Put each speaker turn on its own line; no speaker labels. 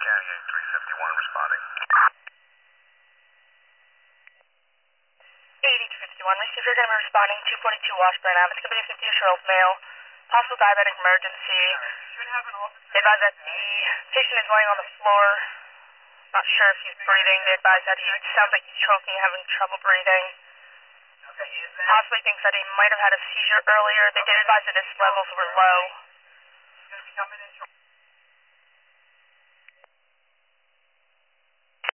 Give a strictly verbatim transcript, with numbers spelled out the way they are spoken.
County three fifty-one responding.
eighty two fifty-one, receive your going to be responding two forty-two Washburn Avenue. It's going to be a fifty-year-old male, possible diabetic emergency. They advise that the patient is laying on the floor, not sure if he's breathing. They advise that he sounds like he's choking, having trouble breathing. Possibly thinks that he might have had a seizure earlier. They did advise that his levels were low.